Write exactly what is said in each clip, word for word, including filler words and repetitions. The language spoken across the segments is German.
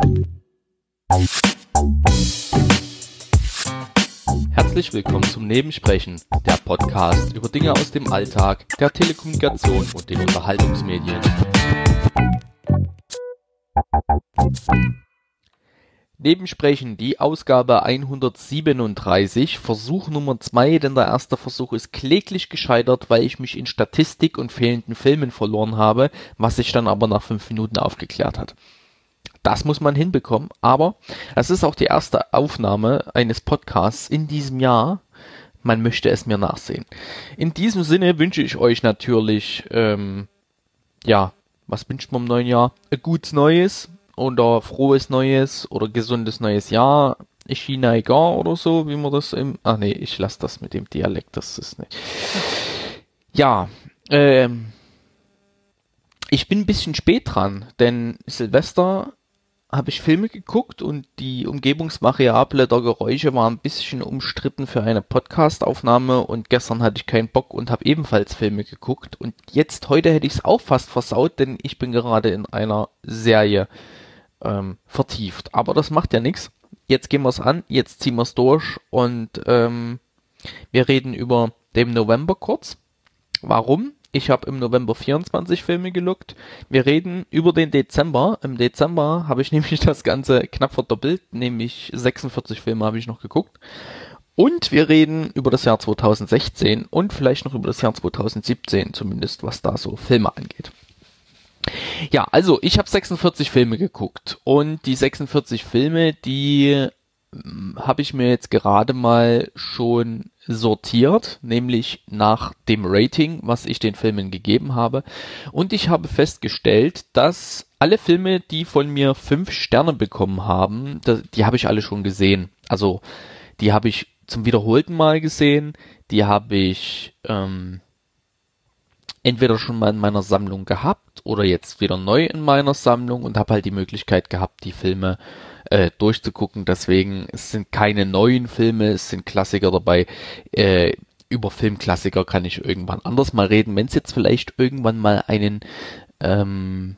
Herzlich willkommen zum Nebensprechen, der Podcast über Dinge aus dem Alltag, der Telekommunikation und den Unterhaltungsmedien. Nebensprechen, die Ausgabe hundertsiebenunddreißig, Versuch Nummer zwei, denn der erste Versuch ist kläglich gescheitert, weil ich mich in Statistik und fehlenden Filmen verloren habe, was sich dann aber nach fünf Minuten aufgeklärt hat. Das muss man hinbekommen, aber es ist auch die erste Aufnahme eines Podcasts in diesem Jahr. Man möchte es mir nachsehen. In diesem Sinne wünsche ich euch natürlich, ähm, ja, was wünscht man im neuen Jahr? Ein gutes Neues oder frohes Neues oder gesundes neues Jahr. China egal oder so, wie man das im... Ach nee, ich lasse das mit dem Dialekt, das ist nicht... Ja, ähm... ich bin ein bisschen spät dran, denn Silvester habe ich Filme geguckt und die Umgebungsvariable der Geräusche war ein bisschen umstritten für eine Podcast-Aufnahme und gestern hatte ich keinen Bock und habe ebenfalls Filme geguckt und jetzt, heute hätte ich es auch fast versaut, denn ich bin gerade in einer Serie ähm, vertieft. Aber das macht ja nichts. Jetzt gehen wir es an, jetzt ziehen wir es durch und ähm, wir reden über den November kurz. Warum? Ich habe im November vierundzwanzig Filme geguckt. Wir reden über den Dezember. Im Dezember habe ich nämlich das Ganze knapp verdoppelt, nämlich sechsundvierzig Filme habe ich noch geguckt. Und wir reden über das Jahr zweitausendsechzehn und vielleicht noch über das Jahr zweitausendsiebzehn, zumindest was da so Filme angeht. Ja, also ich habe sechsundvierzig Filme geguckt und die sechsundvierzig Filme, die habe ich mir jetzt gerade mal schon sortiert, nämlich nach dem Rating, was ich den Filmen gegeben habe. Und ich habe festgestellt, dass alle Filme, die von mir fünf Sterne bekommen haben, die habe ich alle schon gesehen. Also die habe ich zum wiederholten Mal gesehen, die habe ich ähm, entweder schon mal in meiner Sammlung gehabt oder jetzt wieder neu in meiner Sammlung und habe halt die Möglichkeit gehabt, die Filme Äh, durchzugucken, deswegen es sind keine neuen Filme, es sind Klassiker dabei. Äh, über Filmklassiker kann ich irgendwann anders mal reden, wenn es jetzt vielleicht irgendwann mal einen ähm,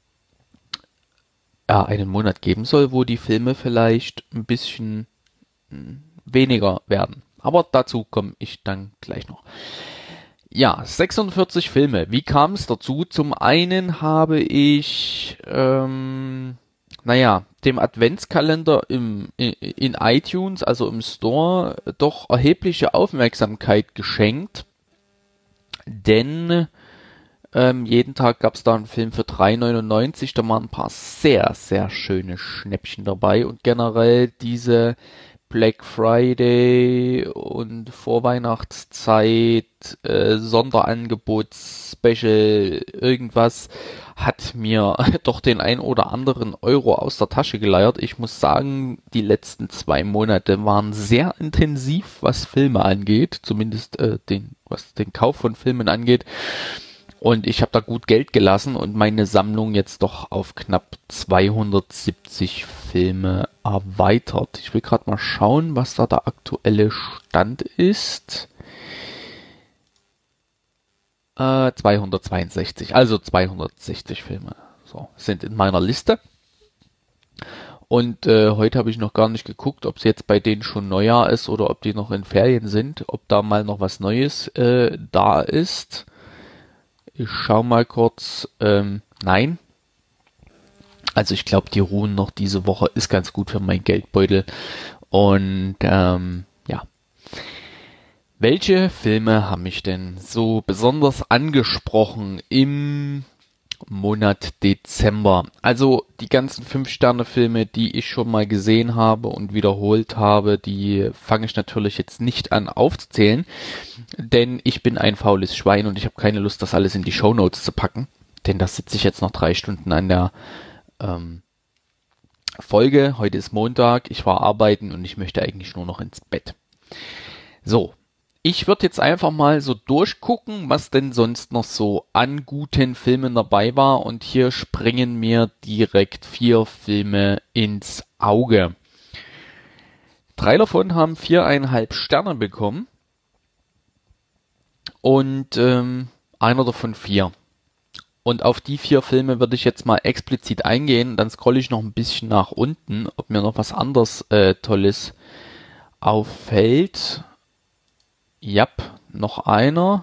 ja, einen Monat geben soll, wo die Filme vielleicht ein bisschen mh, weniger werden. Aber dazu komme ich dann gleich noch. Ja, sechsundvierzig Filme. Wie kam es dazu? Zum einen habe ich ähm, naja, dem Adventskalender im, in, in iTunes, also im Store, doch erhebliche Aufmerksamkeit geschenkt, denn ähm, jeden Tag gab es da einen Film für drei neunundneunzig, da waren ein paar sehr, sehr schöne Schnäppchen dabei und generell diese Black Friday und Vorweihnachtszeit, äh, Sonderangebot, Special, irgendwas hat mir doch den ein oder anderen Euro aus der Tasche geleiert. Ich muss sagen, die letzten zwei Monate waren sehr intensiv, was Filme angeht, zumindest äh, den, was den Kauf von Filmen angeht. Und ich habe da gut Geld gelassen und meine Sammlung jetzt doch auf knapp zweihundertsiebzig Filme erweitert. Ich will gerade mal schauen, was da der aktuelle Stand ist. Äh, zweihundertzweiundsechzig, also zweihundertsechzig Filme so, sind in meiner Liste. Und äh, heute habe ich noch gar nicht geguckt, ob es jetzt bei denen schon Neujahr ist oder ob die noch in Ferien sind, ob da mal noch was Neues äh, da ist. Ich schau mal kurz. Ähm, nein. Also ich glaube, die ruhen noch diese Woche. Ist ganz gut für meinen Geldbeutel. Und ähm, ja. Welche Filme haben mich denn so besonders angesprochen im Monat Dezember? Also die ganzen fünf-Sterne-Filme, die ich schon mal gesehen habe und wiederholt habe, die fange ich natürlich jetzt nicht an aufzuzählen, denn ich bin ein faules Schwein und ich habe keine Lust, das alles in die Shownotes zu packen, denn da sitze ich jetzt noch drei Stunden an der ähm, Folge. Heute ist Montag, ich war arbeiten und ich möchte eigentlich nur noch ins Bett. So. Ich würde jetzt einfach mal so durchgucken, was denn sonst noch so an guten Filmen dabei war. Und hier springen mir direkt vier Filme ins Auge. Drei davon haben viereinhalb Sterne bekommen. Und ähm, einer davon vier. Und auf die vier Filme würde ich jetzt mal explizit eingehen. Dann scrolle ich noch ein bisschen nach unten, ob mir noch was anderes äh, Tolles auffällt. Jap, noch einer.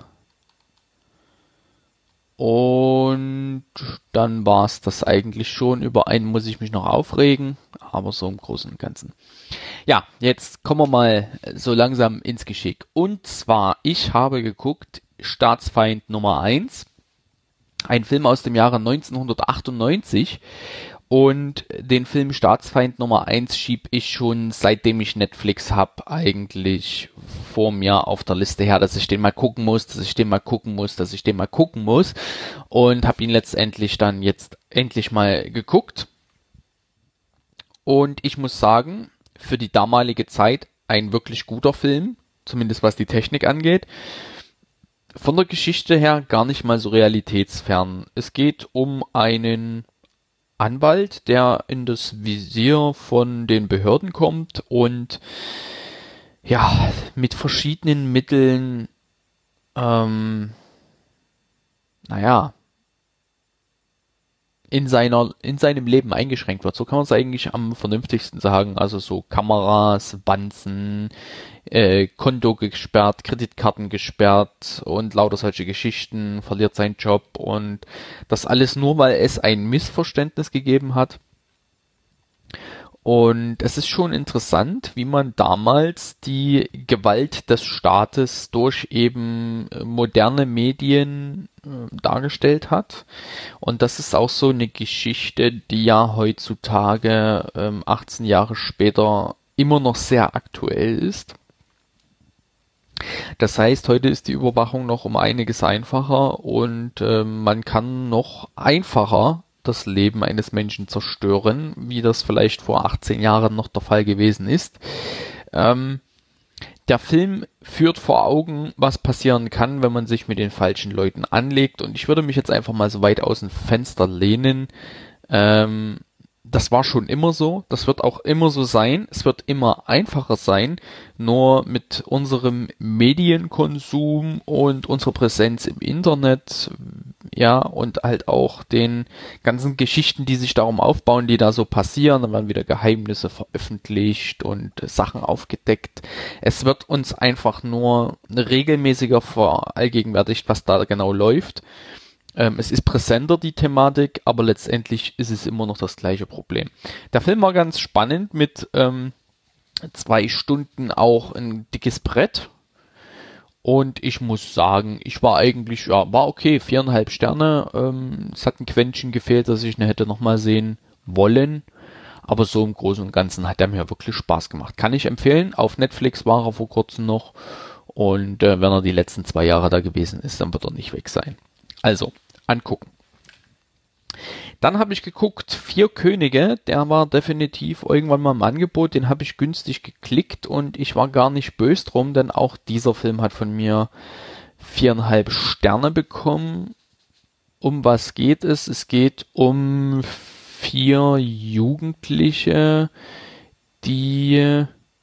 Und dann war es das eigentlich schon. Über einen muss ich mich noch aufregen, aber so im Großen und Ganzen. Ja, jetzt kommen wir mal so langsam ins Geschick. Und zwar, ich habe geguckt Staatsfeind Nummer eins, ein Film aus dem Jahre neunzehnhundertachtundneunzig. Und den Film Staatsfeind Nummer eins schieb ich schon, seitdem ich Netflix hab, eigentlich vor mir auf der Liste her, dass ich den mal gucken muss, dass ich den mal gucken muss, dass ich den mal gucken muss. Und habe ihn letztendlich dann jetzt endlich mal geguckt. Und ich muss sagen, für die damalige Zeit ein wirklich guter Film, zumindest was die Technik angeht. Von der Geschichte her gar nicht mal so realitätsfern. Es geht um einen Anwalt, der in das Visier von den Behörden kommt und ja, mit verschiedenen Mitteln, ähm, naja, in seiner, in seinem Leben eingeschränkt wird. So kann man es eigentlich am vernünftigsten sagen. Also so Kameras, Wanzen, äh, Konto gesperrt, Kreditkarten gesperrt und lauter solche Geschichten, verliert seinen Job und das alles nur, weil es ein Missverständnis gegeben hat. Und es ist schon interessant, wie man damals die Gewalt des Staates durch eben moderne Medien äh, dargestellt hat. Und das ist auch so eine Geschichte, die ja heutzutage, ähm, achtzehn Jahre später, immer noch sehr aktuell ist. Das heißt, heute ist die Überwachung noch um einiges einfacher und äh, man kann noch einfacher das Leben eines Menschen zerstören, wie das vielleicht vor achtzehn Jahren noch der Fall gewesen ist. Ähm, der Film führt vor Augen, was passieren kann, wenn man sich mit den falschen Leuten anlegt. Und ich würde mich jetzt einfach mal so weit aus dem Fenster lehnen. Ähm, das war schon immer so, das wird auch immer so sein, es wird immer einfacher sein, nur mit unserem Medienkonsum und unserer Präsenz im Internet, ja, und halt auch den ganzen Geschichten, die sich darum aufbauen, die da so passieren, dann werden wieder Geheimnisse veröffentlicht und äh, Sachen aufgedeckt. Es wird uns einfach nur regelmäßiger verallgegenwärtigt, was da genau läuft. Ähm, es ist präsenter, die Thematik, aber letztendlich ist es immer noch das gleiche Problem. Der Film war ganz spannend mit ähm, zwei Stunden auch ein dickes Brett. Und ich muss sagen, ich war eigentlich, ja, war okay, viereinhalb Sterne. Ähm, es hat ein Quäntchen gefehlt, dass ich ihn hätte nochmal sehen wollen. Aber so im Großen und Ganzen hat er mir wirklich Spaß gemacht. Kann ich empfehlen. Auf Netflix war er vor kurzem noch. Und äh, wenn er die letzten zwei Jahre da gewesen ist, dann wird er nicht weg sein. Also, angucken. Dann habe ich geguckt, Vier Könige, der war definitiv irgendwann mal im Angebot, den habe ich günstig geklickt und ich war gar nicht böse drum, denn auch dieser Film hat von mir viereinhalb Sterne bekommen. Um was geht es? Es geht um vier Jugendliche, die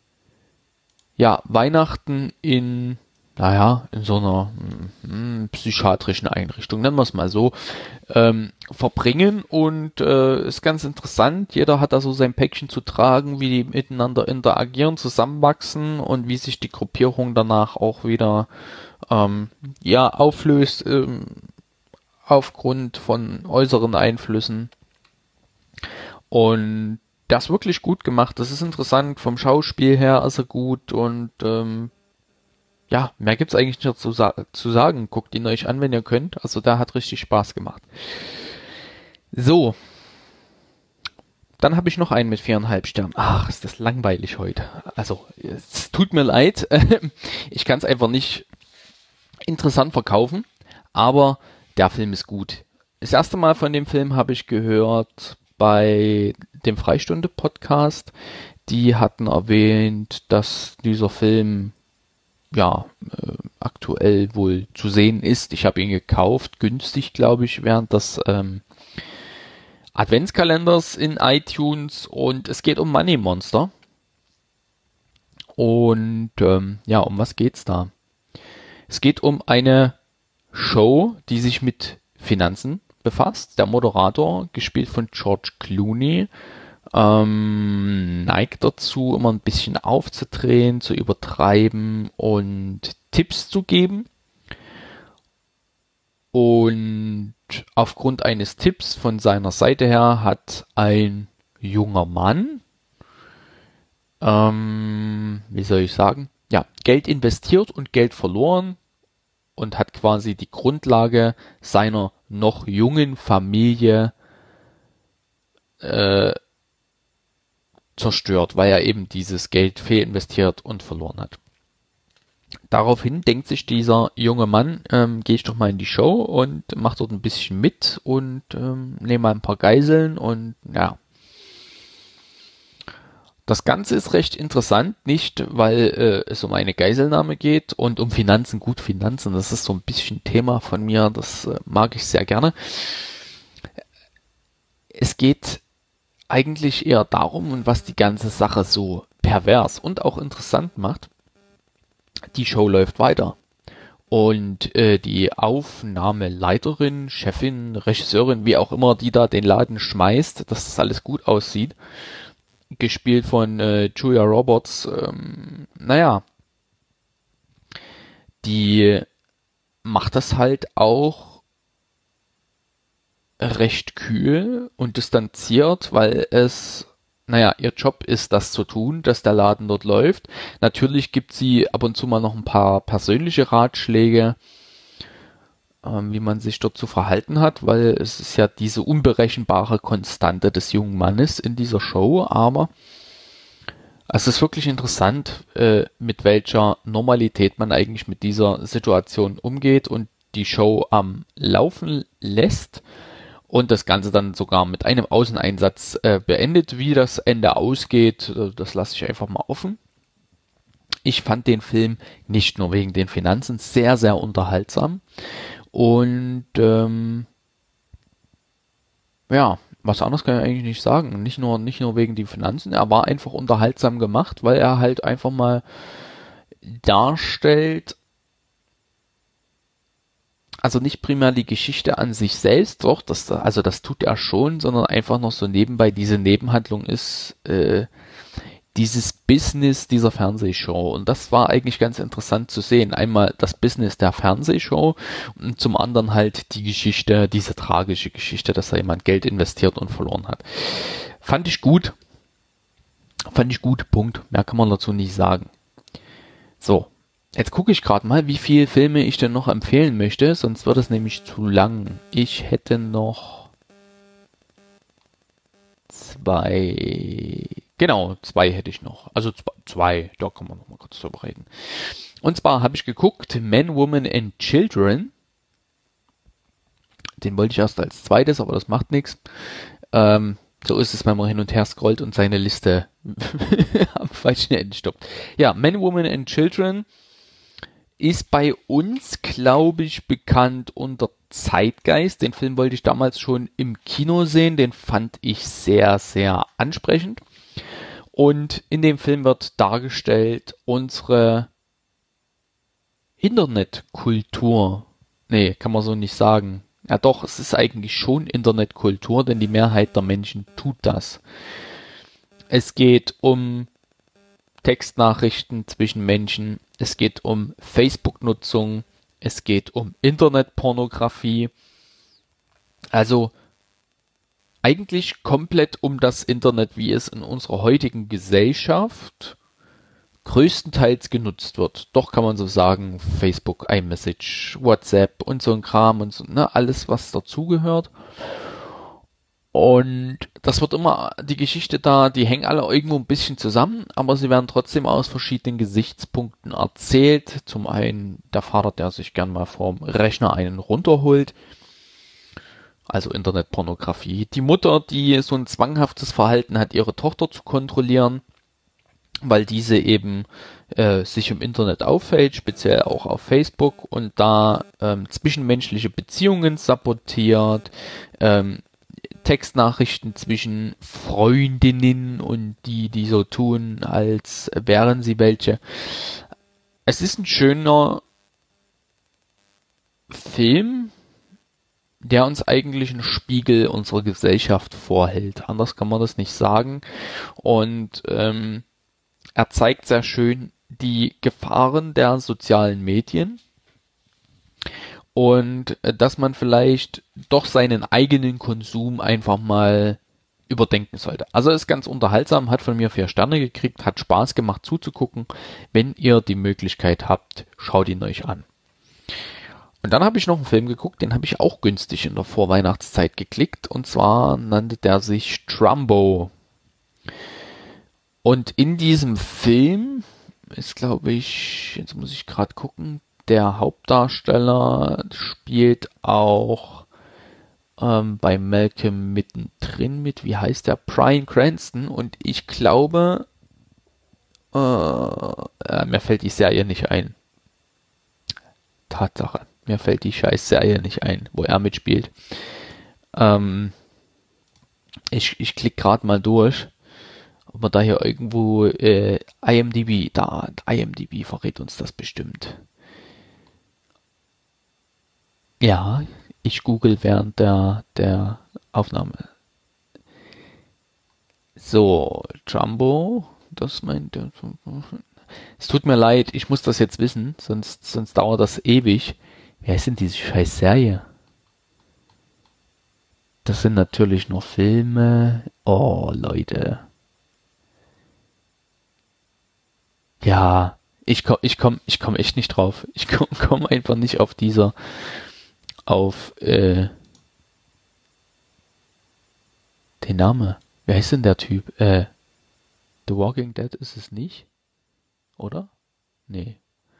ja Weihnachten in naja, in so einer hm, psychiatrischen Einrichtung, nennen wir es mal so, ähm, verbringen und äh, ist ganz interessant. Jeder hat da so sein Päckchen zu tragen, wie die miteinander interagieren, zusammenwachsen und wie sich die Gruppierung danach auch wieder ähm, ja auflöst ähm, aufgrund von äußeren Einflüssen. Und das ist wirklich gut gemacht. Das ist interessant. Vom Schauspiel her ist er gut und ähm, ja, mehr gibt's eigentlich nicht zu, sa zu sagen. Guckt ihn euch an, wenn ihr könnt. Also da hat richtig Spaß gemacht. So. Dann habe ich noch einen mit viereinhalb Sternen. Ach, ist das langweilig heute. Also, es tut mir leid. Ich kann es einfach nicht interessant verkaufen. Aber der Film ist gut. Das erste Mal von dem Film habe ich gehört bei dem Freistunde-Podcast. Die hatten erwähnt, dass dieser Film ja, äh, aktuell wohl zu sehen ist. Ich habe ihn gekauft, günstig, glaube ich, während des ähm, Adventskalenders in iTunes und es geht um Money Monster. Und ähm, ja, um was geht's da? Es geht um eine Show, die sich mit Finanzen befasst. Der Moderator, gespielt von George Clooney, ähm, neigt dazu, immer ein bisschen aufzudrehen, zu übertreiben und Tipps zu geben. Und aufgrund eines Tipps von seiner Seite her hat ein junger Mann, ähm, wie soll ich sagen, ja, Geld investiert und Geld verloren und hat quasi die Grundlage seiner noch jungen Familie äh, zerstört, weil er eben dieses Geld fehlinvestiert und verloren hat. Daraufhin denkt sich dieser junge Mann, ähm, gehe ich doch mal in die Show und mache dort ein bisschen mit und ähm, nehme mal ein paar Geiseln und ja. Das Ganze ist recht interessant, nicht weil äh, es um eine Geiselnahme geht und um Finanzen. Gut, Finanzen, das ist so ein bisschen Thema von mir, das äh, mag ich sehr gerne. Es geht eigentlich eher darum, und was die ganze Sache so pervers und auch interessant macht, die Show läuft weiter. Und äh, die Aufnahmeleiterin, Chefin, Regisseurin, wie auch immer, die da den Laden schmeißt, dass das alles gut aussieht, gespielt von äh, Julia Roberts, ähm, naja, die macht das halt auch recht kühl und distanziert, weil es, naja, ihr Job ist, das zu tun, dass der Laden dort läuft. Natürlich gibt sie ab und zu mal noch ein paar persönliche Ratschläge, ähm, wie man sich dort zu verhalten hat, weil es ist ja diese unberechenbare Konstante des jungen Mannes in dieser Show, aber es ist wirklich interessant, äh, mit welcher Normalität man eigentlich mit dieser Situation umgeht und die Show am Laufen lässt und das Ganze dann sogar mit einem Außeneinsatz äh, beendet. Wie das Ende ausgeht, äh, das lasse ich einfach mal offen. Ich fand den Film nicht nur wegen den Finanzen sehr, sehr unterhaltsam und ähm, ja, was anderes kann ich eigentlich nicht sagen. Nicht nur, nicht nur wegen den Finanzen, er war einfach unterhaltsam gemacht, weil er halt einfach mal darstellt, also nicht primär die Geschichte an sich selbst, doch, das, also das tut er schon, sondern einfach noch so nebenbei diese Nebenhandlung ist, äh, dieses Business dieser Fernsehshow. Und das war eigentlich ganz interessant zu sehen. Einmal das Business der Fernsehshow und zum anderen halt die Geschichte, diese tragische Geschichte, dass da jemand Geld investiert und verloren hat. Fand ich gut. Fand ich gut, Punkt. Mehr kann man dazu nicht sagen. So, jetzt gucke ich gerade mal, wie viele Filme ich denn noch empfehlen möchte, sonst wird es nämlich zu lang. Ich hätte noch zwei... Genau, zwei hätte ich noch. Also zwei, da kann man noch mal kurz drüber reden. Und zwar habe ich geguckt, Men, Women and Children. Den wollte ich erst als zweites, aber das macht nichts. Ähm, so ist es, wenn man hin und her scrollt und seine Liste am falschen Ende stoppt. Ja, Men, Women and Children ist bei uns, glaube ich, bekannt unter Zeitgeist. Den Film wollte ich damals schon im Kino sehen. Den fand ich sehr, sehr ansprechend. Und in dem Film wird dargestellt unsere Internetkultur. Nee, kann man so nicht sagen. Ja doch, es ist eigentlich schon Internetkultur, denn die Mehrheit der Menschen tut das. Es geht um Textnachrichten zwischen Menschen, es geht um Facebook-Nutzung, es geht um Internetpornografie. Also eigentlich komplett um das Internet, wie es in unserer heutigen Gesellschaft größtenteils genutzt wird. Doch kann man so sagen, Facebook, iMessage, WhatsApp und so ein Kram und so, ne, alles was dazugehört. Und das wird immer, die Geschichte da, die hängen alle irgendwo ein bisschen zusammen, aber sie werden trotzdem aus verschiedenen Gesichtspunkten erzählt. Zum einen der Vater, der sich gern mal vorm Rechner einen runterholt. Also Internetpornografie. Die Mutter, die so ein zwanghaftes Verhalten hat, ihre Tochter zu kontrollieren, weil diese eben äh, sich im Internet auffällt, speziell auch auf Facebook und da ähm, zwischenmenschliche Beziehungen sabotiert, ähm, Textnachrichten zwischen Freundinnen und die, die so tun, als wären sie welche. Es ist ein schöner Film, der uns eigentlich einen Spiegel unserer Gesellschaft vorhält. Anders kann man das nicht sagen. Und ähm, er zeigt sehr schön die Gefahren der sozialen Medien und äh, dass man vielleicht doch seinen eigenen Konsum einfach mal überdenken sollte. Also ist ganz unterhaltsam, hat von mir vier Sterne gekriegt, hat Spaß gemacht zuzugucken. Wenn ihr die Möglichkeit habt, schaut ihn euch an. Und dann habe ich noch einen Film geguckt, den habe ich auch günstig in der Vorweihnachtszeit geklickt. Und zwar nannte der sich Trumbo. Und in diesem Film ist, glaube ich, jetzt muss ich gerade gucken, der Hauptdarsteller spielt auch ähm, bei Malcolm mittendrin mit, wie heißt der? Bryan Cranston. Und ich glaube, äh, äh, mir fällt die Serie nicht ein. Tatsache. Mir fällt die scheiß Serie nicht ein, wo er mitspielt. Ähm, ich ich klicke gerade mal durch, ob wir da hier irgendwo äh, IMDb, da, IMDb verrät uns das bestimmt. Ja, ich google während der, der Aufnahme. So, Jumbo, das meint... Es tut mir leid, ich muss das jetzt wissen, sonst, sonst dauert das ewig. Wer ist denn diese scheiß Serie? Das sind natürlich nur Filme. Oh, Leute. Ja, ich komm, ich komm, ich komm echt nicht drauf. Ich komm, komm einfach nicht auf dieser, auf, äh, den Name. Wer ist denn der Typ? Äh, The Walking Dead ist es nicht? Oder? Nee.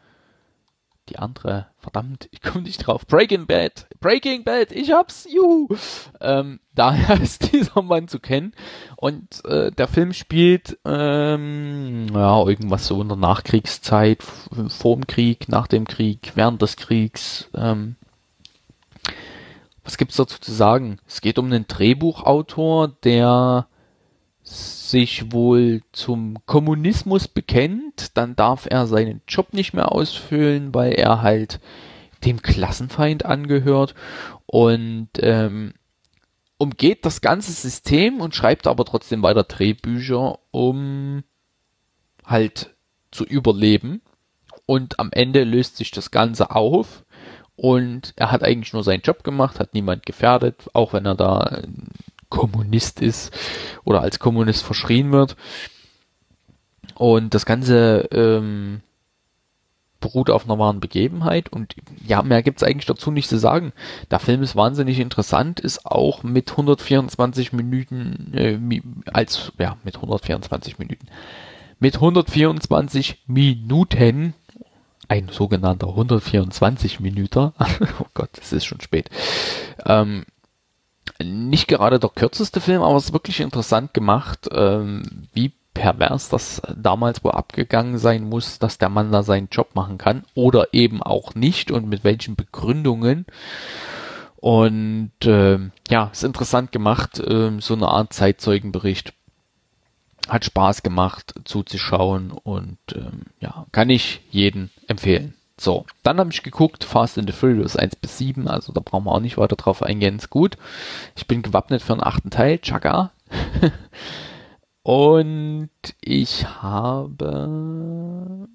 Die andere, verdammt, ich komme nicht drauf. Breaking Bad. Breaking Bad, ich hab's, juhu. Ähm, daher ist dieser Mann zu kennen. Und äh, der Film spielt ähm, ja, irgendwas so in der Nachkriegszeit, vor dem Krieg, nach dem Krieg, während des Kriegs. Ähm, was gibt's dazu zu sagen? Es geht um einen Drehbuchautor, der sich wohl zum Kommunismus bekennt, dann darf er seinen Job nicht mehr ausfüllen, weil er halt dem Klassenfeind angehört und ähm, umgeht das ganze System und schreibt aber trotzdem weiter Drehbücher, um halt zu überleben. Und am Ende löst sich das Ganze auf und er hat eigentlich nur seinen Job gemacht, hat niemand gefährdet, auch wenn er da Kommunist ist oder als Kommunist verschrien wird. Und das Ganze ähm, beruht auf einer wahren Begebenheit und ja, mehr gibt's eigentlich dazu nicht zu sagen. Der Film ist wahnsinnig interessant, ist auch mit hundertvierundzwanzig Minuten, äh, als, ja, mit hundertvierundzwanzig Minuten, mit hundertvierundzwanzig Minuten, ein sogenannter hundertvierundzwanzig Minüter, oh Gott, es ist schon spät, ähm, nicht gerade der kürzeste Film, aber es ist wirklich interessant gemacht, ähm, wie pervers das damals wohl abgegangen sein muss, dass der Mann da seinen Job machen kann oder eben auch nicht und mit welchen Begründungen. Und äh, ja, ist interessant gemacht, äh, so eine Art Zeitzeugenbericht. Hat Spaß gemacht zuzuschauen und ähm, ja, kann ich jeden empfehlen. So, dann habe ich geguckt, Fast and the Furious eins bis sieben, also da brauchen wir auch nicht weiter drauf eingehen, ist gut. Ich bin gewappnet für den achten Teil, Chaka. Und ich habe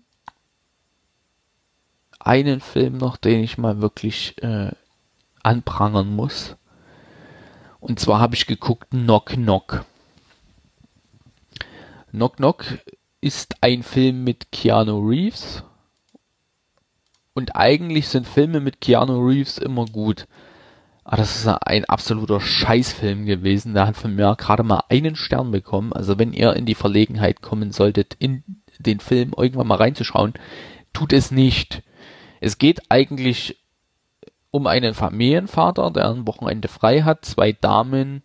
einen Film noch, den ich mal wirklich äh, anprangern muss. Und zwar habe ich geguckt Knock Knock. Knock Knock ist ein Film mit Keanu Reeves. Und eigentlich sind Filme mit Keanu Reeves immer gut. Aber das ist ein absoluter Scheißfilm gewesen. Der hat von mir gerade mal einen Stern bekommen. Also wenn ihr in die Verlegenheit kommen solltet, in den Film irgendwann mal reinzuschauen, tut es nicht. Es geht eigentlich um einen Familienvater, der ein Wochenende frei hat. Zwei Damen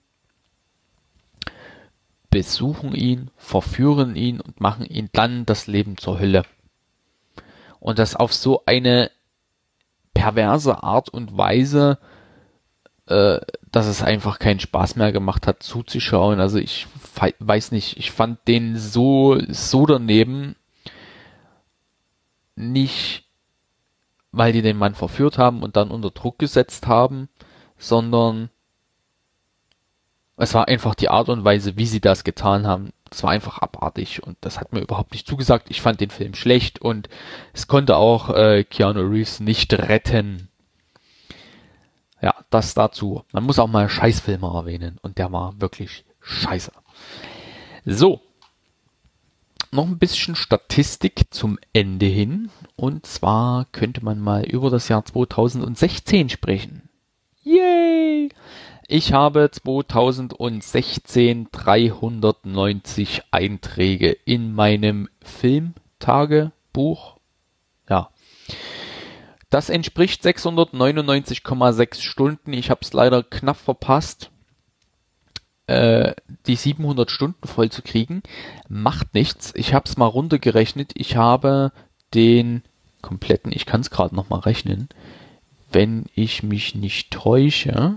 besuchen ihn, verführen ihn und machen ihn dann das Leben zur Hölle. Und das auf so eine perverse Art und Weise, äh, dass es einfach keinen Spaß mehr gemacht hat zuzuschauen. Also ich fe- weiß nicht, ich fand den so, so daneben, nicht weil die den Mann verführt haben und dann unter Druck gesetzt haben, sondern es war einfach die Art und Weise, wie sie das getan haben. Das war einfach abartig und das hat mir überhaupt nicht zugesagt. Ich fand den Film schlecht und es konnte auch äh, Keanu Reeves nicht retten. Ja, das dazu. Man muss auch mal Scheißfilme erwähnen und der war wirklich scheiße. So, noch ein bisschen Statistik zum Ende hin und zwar könnte man mal über das Jahr zweitausendsechzehn sprechen. Yay! Ich habe zweitausendsechzehn dreihundertneunzig Einträge in meinem Filmtagebuch. Ja. Das entspricht sechshundertneunundneunzig Komma sechs Stunden. Ich habe es leider knapp verpasst, äh, die siebenhundert Stunden voll zu kriegen. Macht nichts. Ich habe es mal runtergerechnet. Ich habe den kompletten, ich kann es gerade noch mal rechnen, wenn ich mich nicht täusche,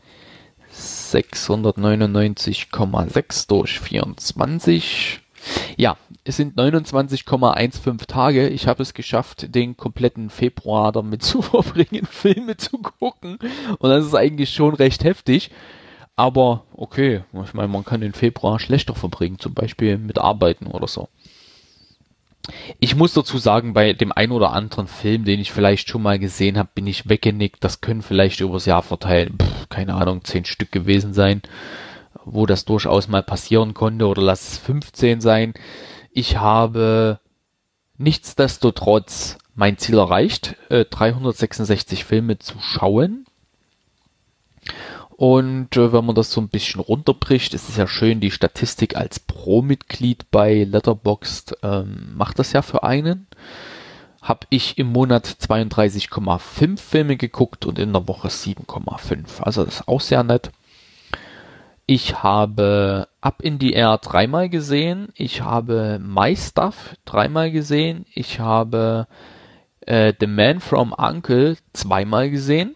sechshundertneunundneunzig Komma sechs durch vierundzwanzig. Ja, es sind neunundzwanzig Komma fünfzehn Tage. Ich habe es geschafft, den kompletten Februar damit zu verbringen, Filme zu gucken. Und das ist eigentlich schon recht heftig. Aber okay, ich meine, man kann den Februar schlechter verbringen, zum Beispiel mit Arbeiten oder so. Ich muss dazu sagen, bei dem ein oder anderen Film, den ich vielleicht schon mal gesehen habe, bin ich weggenickt. Das können vielleicht übers Jahr verteilt, pff, keine Ahnung, zehn Stück gewesen sein, wo das durchaus mal passieren konnte, oder lass es fünfzehn sein. Ich habe nichtsdestotrotz mein Ziel erreicht, äh, dreihundertsechsundsechzig Filme zu schauen. Und äh, wenn man das so ein bisschen runterbricht, ist es ja schön, die Statistik als Pro-Mitglied bei Letterboxd ähm, macht das ja für einen. Habe ich im Monat zweiunddreißig Komma fünf Filme geguckt und in der Woche sieben Komma fünf. Also das ist auch sehr nett. Ich habe Up in the Air dreimal gesehen. Ich habe My Stuff dreimal gesehen. Ich habe äh, The Man from U N C L E zweimal gesehen.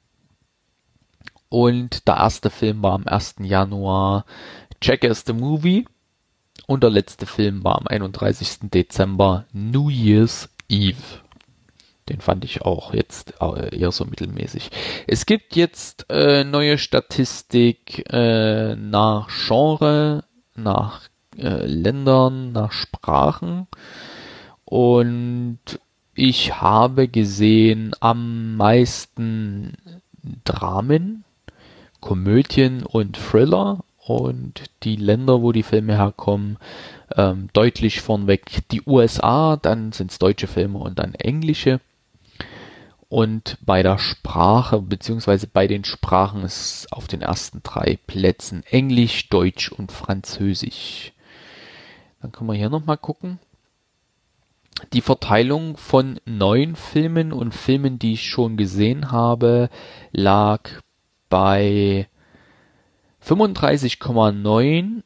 Und der erste Film war am ersten Januar Jackass the Movie. Und der letzte Film war am einunddreißigsten Dezember New Year's Eve. Den fand ich auch jetzt eher so mittelmäßig. Es gibt jetzt äh, neue Statistik äh, nach Genre, nach äh, Ländern, nach Sprachen. Und ich habe gesehen am meisten Dramen, Komödien und Thriller, und die Länder, wo die Filme herkommen, ähm, deutlich vornweg die U S A, dann sind es deutsche Filme und dann englische. Und bei der Sprache, beziehungsweise bei den Sprachen, ist es auf den ersten drei Plätzen Englisch, Deutsch und Französisch. Dann können wir hier nochmal gucken. Die Verteilung von neuen Filmen und Filmen, die ich schon gesehen habe, lag bei fünfunddreißig Komma neun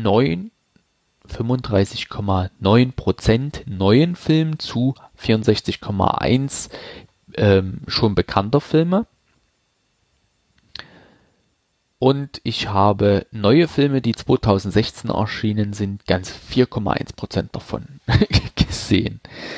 Prozent neuen Filmen zu vierundsechzig Komma eins ähm, schon bekannter Filme. Und ich habe neue Filme, die zweitausendsechzehn erschienen sind, ganz vier Komma eins Prozent davon gesehen.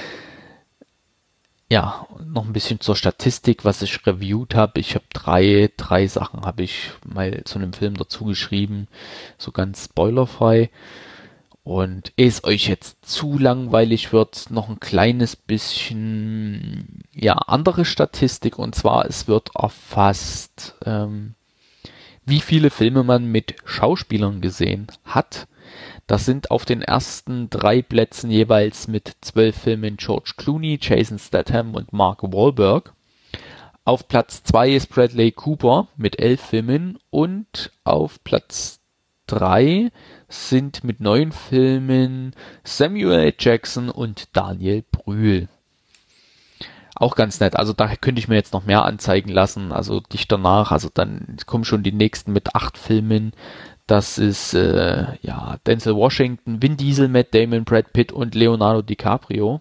Ja, noch ein bisschen zur Statistik, was ich reviewed habe. Ich habe drei, drei Sachen habe ich mal zu einem Film dazu geschrieben, so ganz spoilerfrei. Und ehe es euch jetzt zu langweilig wird, noch ein kleines bisschen, ja, andere Statistik. Und zwar, es wird erfasst, ähm, wie viele Filme man mit Schauspielern gesehen hat. Das sind auf den ersten drei Plätzen jeweils mit zwölf Filmen George Clooney, Jason Statham und Mark Wahlberg. Auf Platz zwei ist Bradley Cooper mit elf Filmen und auf Platz drei sind mit neun Filmen Samuel L. Jackson und Daniel Brühl. Auch ganz nett, also da könnte ich mir jetzt noch mehr anzeigen lassen, also dicht danach, also dann kommen schon die nächsten mit acht Filmen. Das ist äh, ja Denzel Washington, Vin Diesel, Matt Damon, Brad Pitt und Leonardo DiCaprio.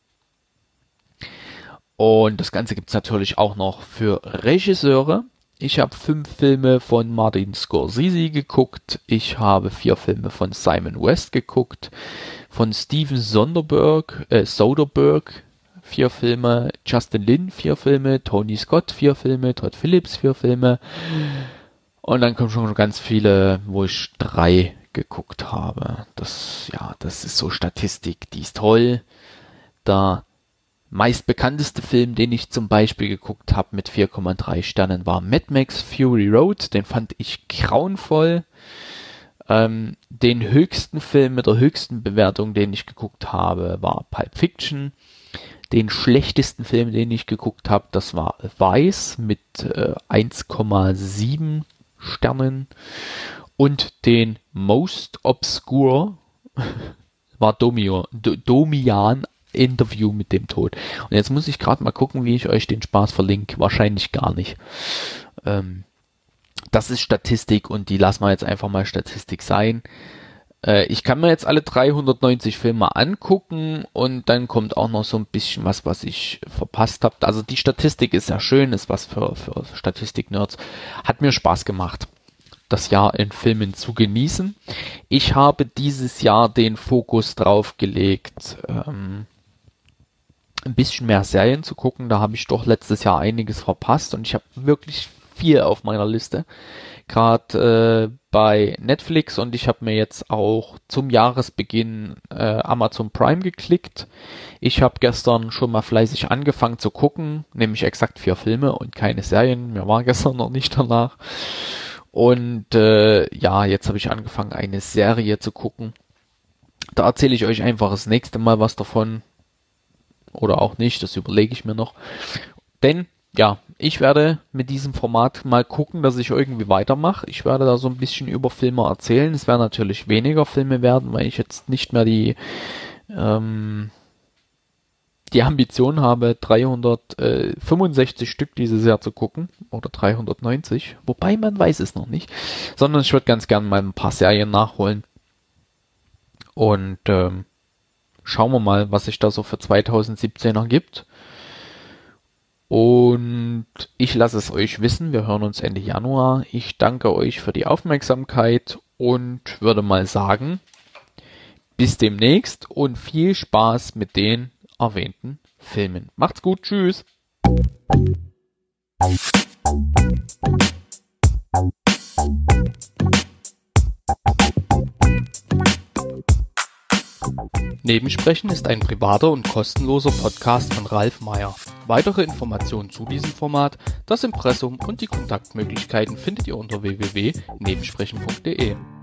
Und das Ganze gibt es natürlich auch noch für Regisseure. Ich habe fünf Filme von Martin Scorsese geguckt. Ich habe vier Filme von Simon West geguckt. Von Steven Soderbergh, äh, Soderbergh vier Filme, Justin Lin, vier Filme, Tony Scott, vier Filme, Todd Phillips, vier Filme. Und dann kommen schon ganz viele, wo ich drei geguckt habe. Das, ja, das ist so Statistik, die ist toll. Der meistbekannteste Film, den ich zum Beispiel geguckt habe mit vier Komma drei Sternen, war Mad Max Fury Road. Den fand ich grauenvoll. Ähm, den höchsten Film mit der höchsten Bewertung, den ich geguckt habe, war Pulp Fiction. Den schlechtesten Film, den ich geguckt habe, das war Vice mit äh, eins Komma sieben Sternen. Und den Most Obscure war Domio, D- Domian Interview mit dem Tod. Und jetzt muss ich gerade mal gucken, wie ich euch den Spaß verlinke. Wahrscheinlich gar nicht. Ähm, das ist Statistik und die lassen wir jetzt einfach mal Statistik sein. Äh, ich kann mir jetzt alle dreihundertneunzig Filme angucken und dann kommt auch noch so ein bisschen was, was ich verpasst habe. Also die Statistik ist ja schön, ist was für, für Statistik-Nerds. Hat mir Spaß gemacht, das Jahr in Filmen zu genießen. Ich habe dieses Jahr den Fokus drauf gelegt, ähm, ein bisschen mehr Serien zu gucken. Da habe ich doch letztes Jahr einiges verpasst und ich habe wirklich viel auf meiner Liste. Gerade äh, bei Netflix und ich habe mir jetzt auch zum Jahresbeginn äh, Amazon Prime geklickt. Ich habe gestern schon mal fleißig angefangen zu gucken, nämlich exakt vier Filme und keine Serien. Mir war gestern noch nicht danach. Und äh, ja, jetzt habe ich angefangen, eine Serie zu gucken. Da erzähle ich euch einfach das nächste Mal was davon. Oder auch nicht, das überlege ich mir noch. Denn, ja, ich werde mit diesem Format mal gucken, dass ich irgendwie weitermache. Ich werde da so ein bisschen über Filme erzählen. Es werden natürlich weniger Filme werden, weil ich jetzt nicht mehr die, ähm, die Ambition habe, dreihundertfünfundsechzig Stück dieses Jahr zu gucken. Oder dreihundertneunzig. Wobei, man weiß es noch nicht. Sondern ich würde ganz gerne mal ein paar Serien nachholen. Und, ähm, schauen wir mal, was sich da so für zweitausendsiebzehn ergibt. Und ich lasse es euch wissen. Wir hören uns Ende Januar. Ich danke euch für die Aufmerksamkeit und würde mal sagen, bis demnächst und viel Spaß mit den erwähnten Filmen. Macht's gut. Tschüss. Nebensprechen ist ein privater und kostenloser Podcast von Ralf Meyer. Weitere Informationen zu diesem Format, das Impressum und die Kontaktmöglichkeiten findet ihr unter w w w punkt nebensprechen punkt de.